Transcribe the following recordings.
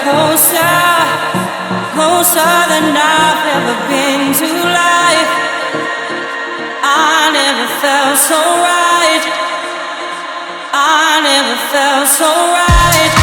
closer, closer than I've ever been to life. I never felt so right. I never felt so right.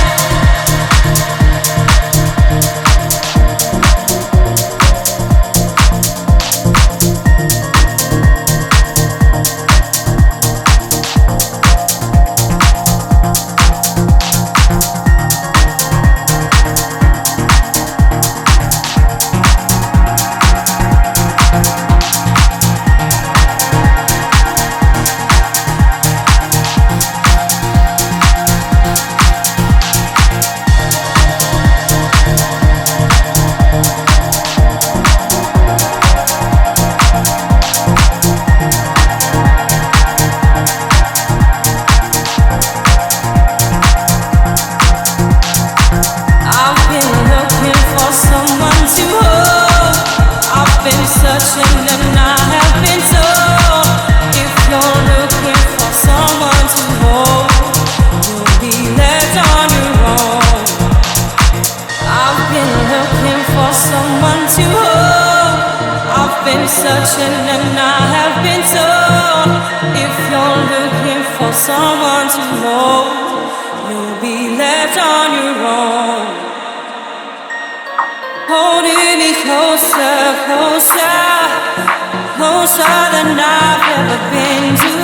Searching and I have been told, if you're looking for someone to hold, you'll be left on your own. Holding me closer, closer, closer than I've ever been to